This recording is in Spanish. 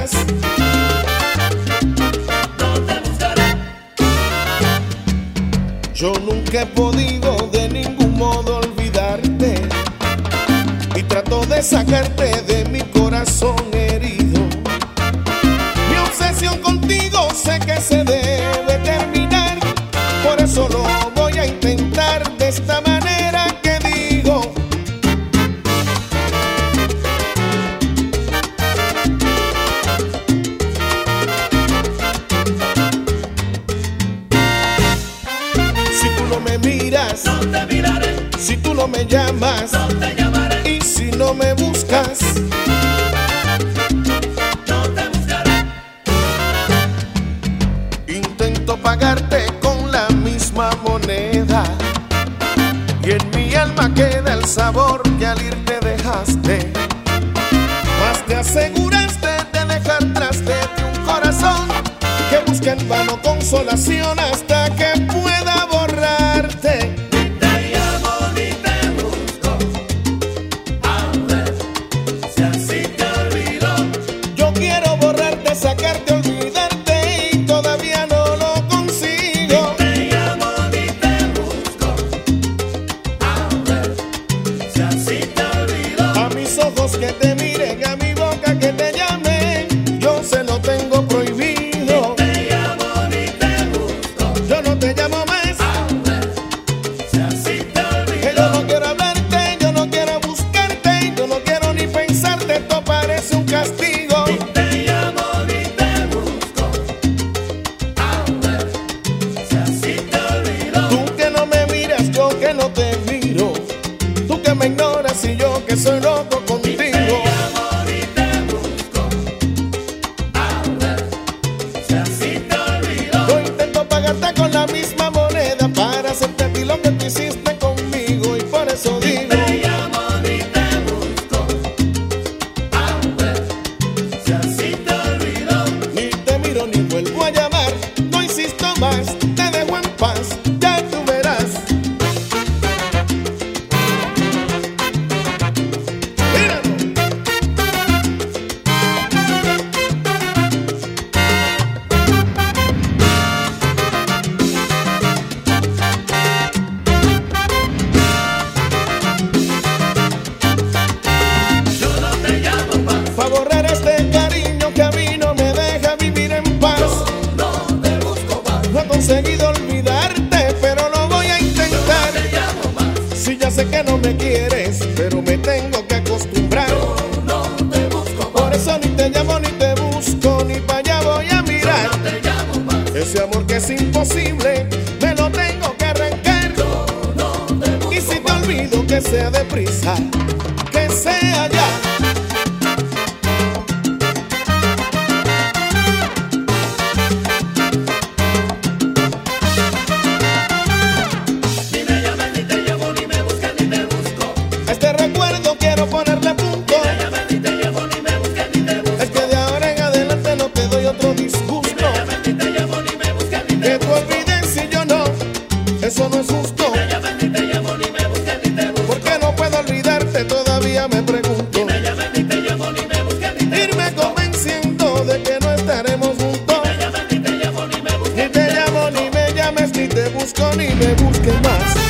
miras. No te buscaré. Yo nunca he podido de ningún modo olvidarte y trato de sacarte de mi corazón herido. Mi obsesión contigo sé que se debe terminar, por eso lo voy a intentar de esta manera que digo. Si tú no me miras, No te miraré. si tú no me llamas, No te llamaré. y si no me buscas, No te buscaré. intento pagarte con la misma moneda y en mi alma queda el sabor que al irte dejaste. Mas te aseguraste de dejar tras de ti un corazón que busca en vano consolación hasta que pueda borrarte. Ni te llamo ni te busco. A ver si así te olvido. Yo quiero borrarte, sacarte, olvidarte y todavía no lo consigo. Te llamo ni te busco. A ver si así te olvido. A mis ojos que te miren, a mi boca que te llame, yo se lo tengo prohibido. Te llamo ni te busco. Yo no te llamo más, A ver si así te que yo olvido. no quiero hablarte, yo no quiero buscarte, yo no quiero ni pensarte, esto parece un castigo. Te llamo ni te busco. A ver si así te olvido. Tú que no me miras, yo que no te miro, tú que me ignoras y yo que soy loco Te contigo. llamo ni te busco. A ver si así te olvido. Yo intento pagarte con la misma moneda para hacerte a ti lo que tú hiciste conmigo y por eso digo. Te llamo ni te busco. A ver si así te olvido. Ni te miro ni vuelvo a llamar, no insisto más, te dejo en paz, ya tú verás. Míralo. Yo no te llamo más. Pa' borrar este cariño que a mí no me deja vivir en paz. No te busco más. No he conseguido olvidarte, pero lo voy a intentar. Te llamo más. Si ya sé que no me quieres, pero me tengo que acostumbrar. No te busco Por más. eso ni te llamo ni te busco, ni para allá voy a mirar. No te llamo más. Ese amor que es imposible, me lo tengo que arrancar. No te busco. Y si te olvido, que sea deprisa, que sea ya. Ni me llames, ni te llamo, ni me buscas, ni te busco. A este recuerdo quiero ponerle punto. Ni me llames, ni te llamo, ni me buscas, ni te busco. Es que de ahora en adelante no te doy otro disgusto. Ni me llames, ni te llamo, ni me buscas, ni te Que tú olvides y yo no, eso no es justo. Ni me llames, ni te llamo, ni me buscas, ni te busco. ¿Por qué no puedo olvidarte? Todavía me pregunto. Ni me llames, ni te llamo, ni me buscas, ni te Irme convenciendo de que no estaremos juntos. Ni me llames, ni te llamo, ni me buscas, Ni te llamo, ni me llames, ni te busco, ni me busques más.